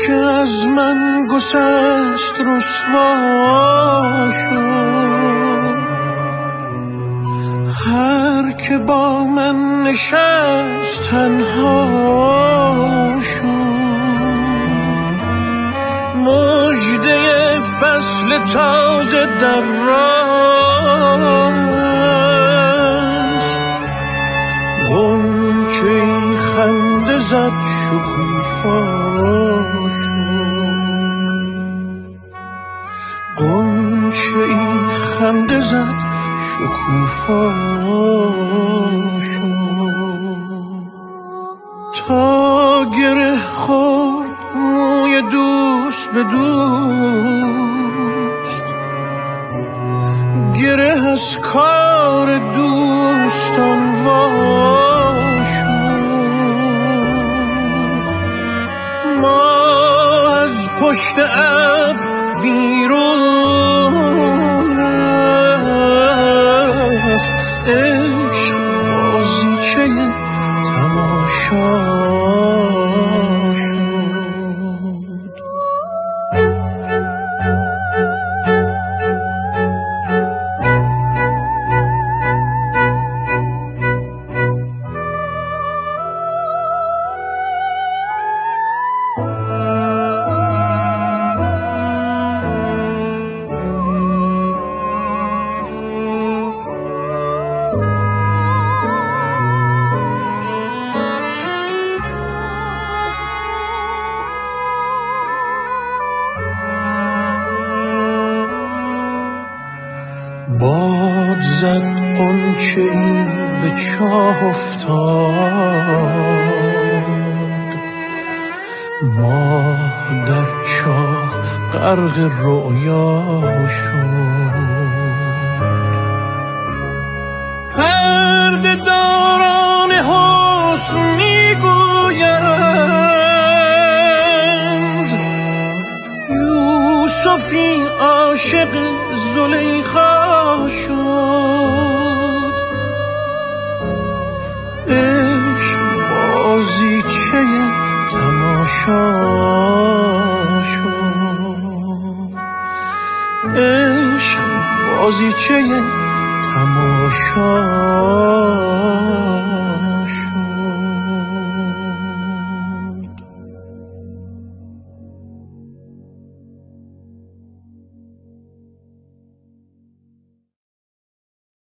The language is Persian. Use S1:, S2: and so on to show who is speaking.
S1: که از من گسست رسوا شد، هر که با من نشست تنها شد. مژده فصل تازه در راست، غنچه‌ای خنده زد شکوفا شد، غنچه‌ای خنده زد شکوفا شد. تا گره خورد موی دوست به دوست، گره از کار دوستان وا شد. ما از پشت ابر بیرون رفت، عشق بازیچه تماشا شد. باد زد غنچه‌ای به چاه افتاد، ماه در چاه غرق رؤیا شد. پرده داران حسن میگویند یوسفی عاشق زلیخا شد. عشق بازیچه تماشا شد، عشق بازیچه تماشا